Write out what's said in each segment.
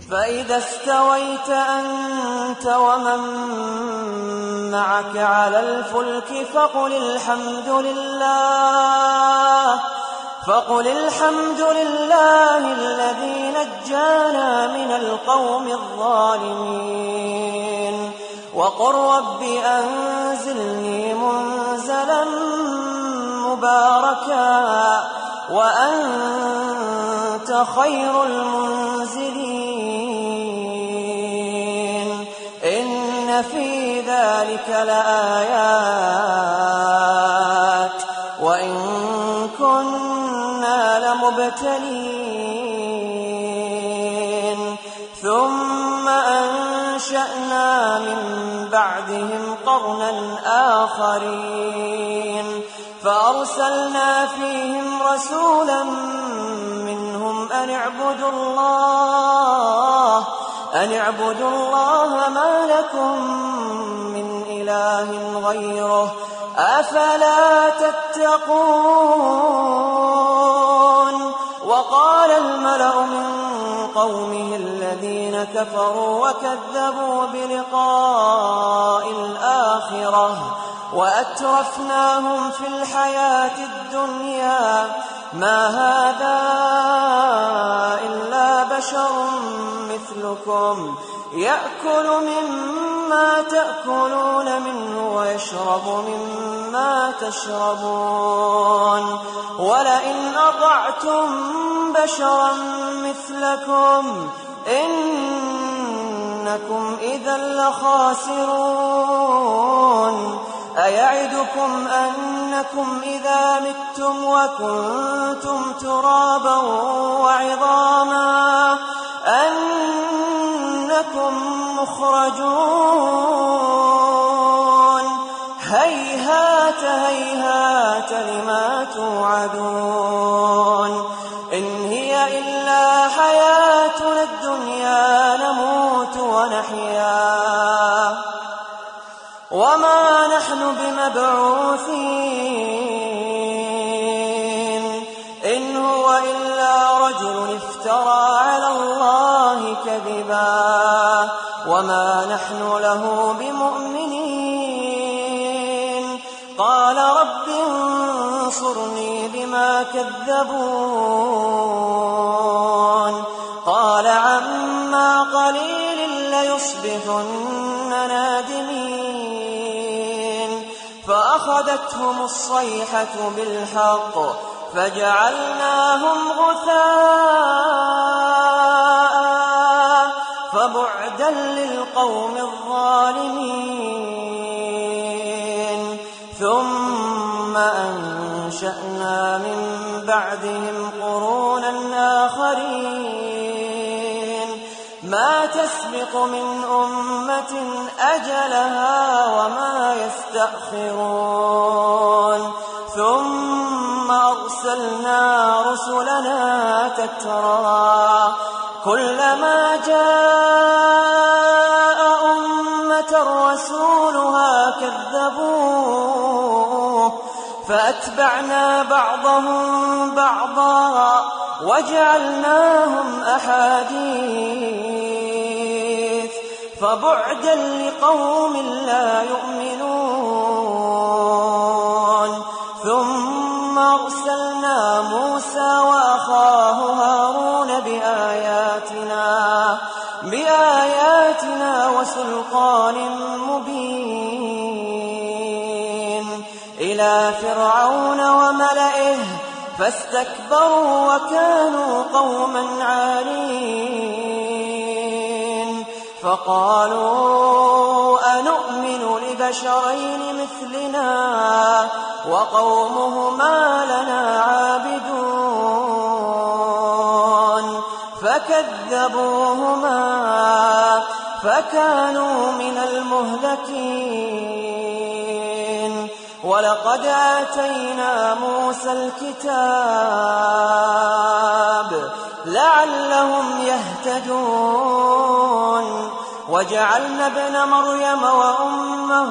فإذا استويت أنت ومن معك على الفلك فقل الحمد لله الذي نجانا من القوم الظالمين وقل رب أنزلني منزلا مباركا وأنت خير المنزلين إن في ذلك لآيات وإن كنا لمبتلين ثم أنشأنا من بعدهم قرنا آخرين فأرسلنا فيهم رسولا منهم أن اعبدوا الله ما لكم من إله غيره أفلا تتقون وقال الملأ من قومه الذين كفروا وكذبوا بلقاء الآخرة وأترفناهم في الحياة الدنيا ما هذا إلا بشر مثلكم يأكل مما تأكلون منه ويشرب مما تشربون ولئن أطعتم بشرا مثلكم إنكم إذا لخاسرون أيعدكم أنكم إذا متم وكنتم ترابا وعظاما أنكم مخرجون هيهات هيهات لما توعدون إن هي إلا حياتنا الدنيا نموت ونحيا وما نحن بمبعوثين إن هو إلا رجل افترى على الله كذبا وما نحن له بمؤمنين قال رب انصرني بما كذبون قال عما قليل ليصبحن نادمين فأخذتهم الصيحة بالحق فجعلناهم غثاء فبعدا للقوم الظالمين ثم أنشأنا من بعدهم قرونا آخرين ما تسبق من أمة أجلها وما يستأخرون ثم أرسلنا رسلنا تترى كلما جاء أمة رسولها كذبوه فأتبعنا بعضهم بعضا وجعلناهم أحاديث فبعدا لقوم لا يؤمنون ثم أرسلنا موسى وأخاه هارون بآياتنا وسلطان مبين إلى فرعون وملئه فاستكبروا وكانوا قوما عالين فقالوا أنؤمن لبشرين مثلنا وقومهما لنا عابدون فكذبوهما فكانوا من المهلكين ولقد آتينا موسى الكتاب لعلهم يهتدون وجعلنا ابن مريم وأمه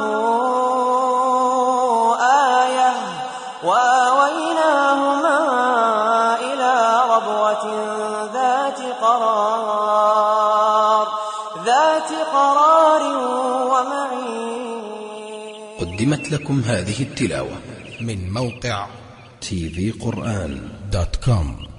آية وآويناهما إلى ربوة ذات قرار ذات قرار ومعين. قدمت لكم هذه التلاوة من موقع tvquran.com.